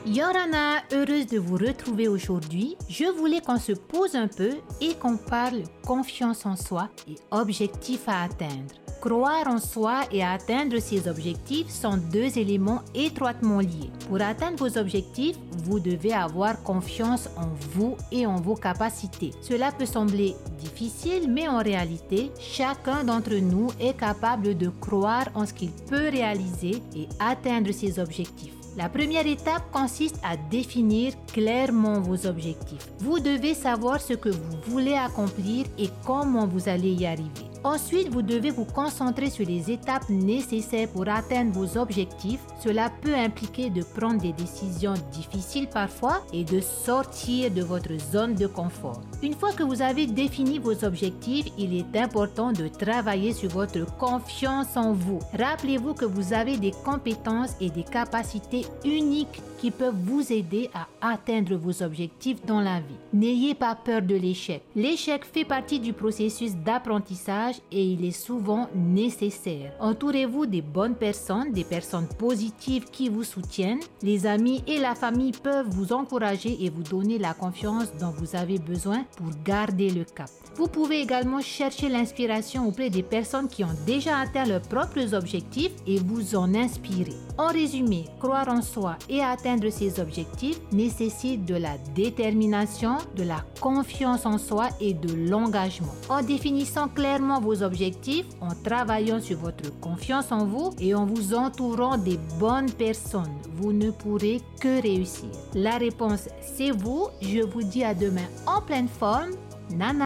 Yorana, heureuse de vous retrouver aujourd'hui. Je voulais qu'on se pose un peu et qu'on parle confiance en soi et objectifs à atteindre. Croire en soi et atteindre ses objectifs sont deux éléments étroitement liés. Pour atteindre vos objectifs, vous devez avoir confiance en vous et en vos capacités. Cela peut sembler difficile, mais en réalité, chacun d'entre nous est capable de croire en ce qu'il peut réaliser et atteindre ses objectifs. La première étape consiste à définir clairement vos objectifs. Vous devez savoir ce que vous voulez accomplir et comment vous allez y arriver. Ensuite, vous devez vous concentrer sur les étapes nécessaires pour atteindre vos objectifs. Cela peut impliquer de prendre des décisions difficiles parfois et de sortir de votre zone de confort. Une fois que vous avez défini vos objectifs, il est important de travailler sur votre confiance en vous. Rappelez-vous que vous avez des compétences et des capacités uniques qui peuvent vous aider à atteindre vos objectifs dans la vie. N'ayez pas peur de l'échec. L'échec fait partie du processus d'apprentissage et il est souvent nécessaire. Entourez-vous des bonnes personnes, des personnes positives qui vous soutiennent. Les amis et la famille peuvent vous encourager et vous donner la confiance dont vous avez besoin pour garder le cap. Vous pouvez également chercher l'inspiration auprès des personnes qui ont déjà atteint leurs propres objectifs et vous en inspirer. En résumé, croire en soi et atteindre ses objectifs nécessite de la détermination, de la confiance en soi et de l'engagement. En définissant clairement vos objectifs, en travaillant sur votre confiance en vous et en vous entourant des bonnes personnes, vous ne pourrez que réussir. La réponse, c'est vous. Je vous dis à demain en pleine forme. Nana.